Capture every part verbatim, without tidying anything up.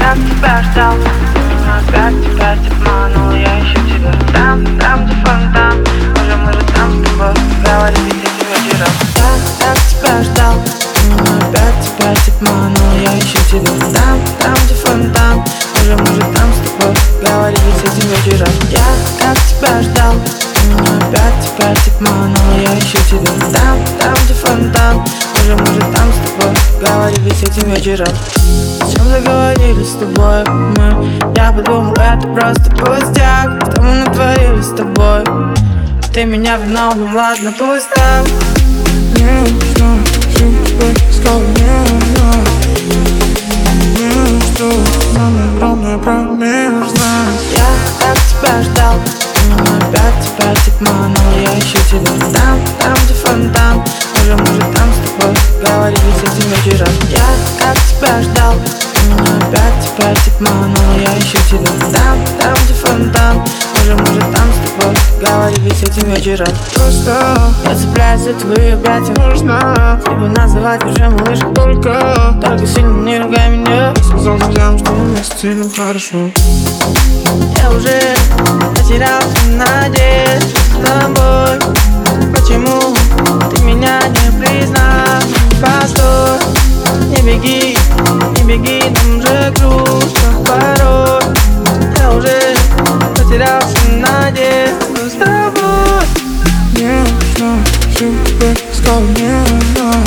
так тебя ждал, но опять тебя обманул. Я ищу тебя там, там, где фонтан. Уже, может, там с тобой говорить этим вечером. Я так тебя ждал, но опять тебя обманул. Я ищу тебя там, там, где фонтан. Уже, может, там с тобой говорить этим вечером. Я так тебя ждал, но опять тебя обманул. Я ищу тебя там, там, где фонтан. Уже, может, там с тобой говорить этим вечером. О чем заговорили с тобой мы? Я подумал, это просто пустяк. Что мы натворили с тобой? Ты меня винил, ну ладно, пусть так. Не знаю, что тебе сказал, не знаю. Не что нам огромная промежность. Я так тебя ждал, но опять тебя обманул. Я ищу тебя там, там, где фонтан. Уже, может, там с тобой говорить этим вечером. Я так тебя ждал, но опять тебя обманул. Я ищу тебя там, там, где фонтан. Уже, может, там с тобой говорить этим вечером. Просто Я цепляюсь за твои объятия. нужно Тебя называть уже малышка. только Только сильно не ругай меня. сказал друзьям, что вместе нам хорошо. Я уже потерялся в надежде с тобой. Почему ты меня не признал? Постой, не беги, не беги, нам же грустно порой. Я уже потерялся в надежде с тобой. Не знаю, что тебе сказал, не знаю.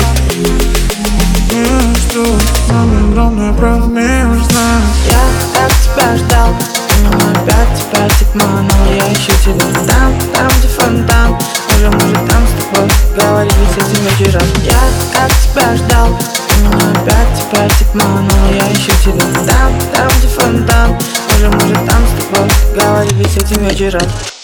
Не что нам огромная промежность. Я так тебя ждал, но опять тебя обманул. Я ищу тебя там, там, где фонтан. Уже, может, там с тобой говорить этим вечером. Я так тебя ждал, но опять тебя обманул. Я ищу тебя там, там, где фонтан. Уже, может, там с тобой говорить этим вечером.